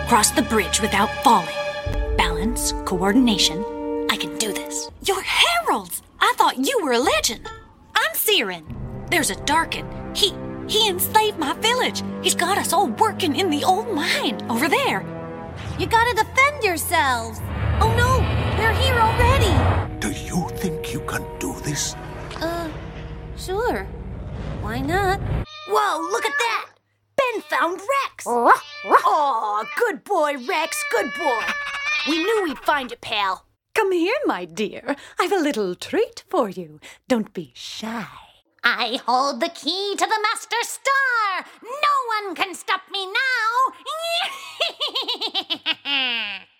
Cross the bridge without falling. Balance, coordination. I can do this. You're Harold! I thought you were a legend. I'm Siren. There's a Darkin. He enslaved my village. He's got us all working in the old mine over there. You gotta defend yourselves. Oh no, they're here already. Do you think you can do this? Sure. Why not? Whoa, look at that! Ben found Rex! Aw, good boy, Rex, good boy. We knew we'd find you, pal. Come here, my dear. I've a little treat for you. Don't be shy. I hold the key to the Master Star. No one can stop me now.